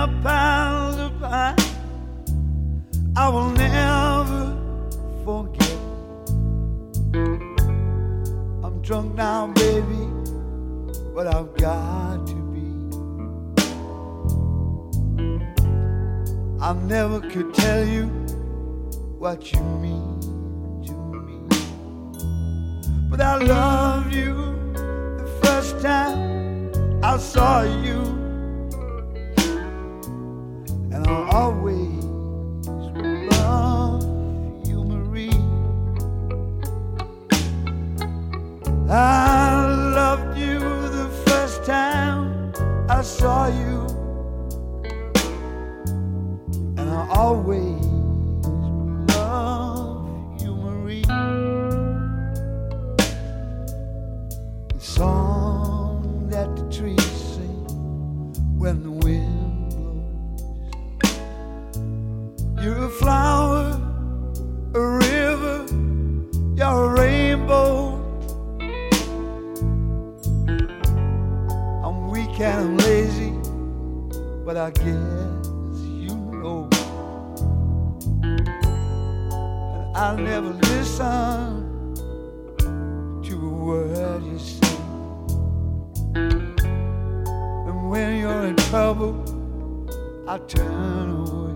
pounds of pie I will never forget. I'm drunk now, baby, but I've got to be. I never could tell you what you mean to me, but I loved you the first time I saw you, and I'll always love you, Marie. I loved you the first time I saw you, and I'll always love you, Marie. The song that the trees sing when the wind blows. You're a flower, a river, you're a rainbow. I'm weak and I'm lazy, but I guess you know. And I'll never listen to a word you say. And when you're in trouble, I turn away.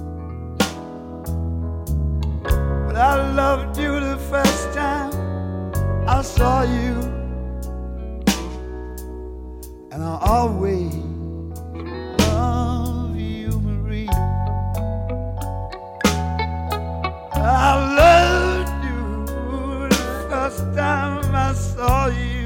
But I loved you the first time I saw you, and I'll always love you, Marie. I loved you the first time I saw you,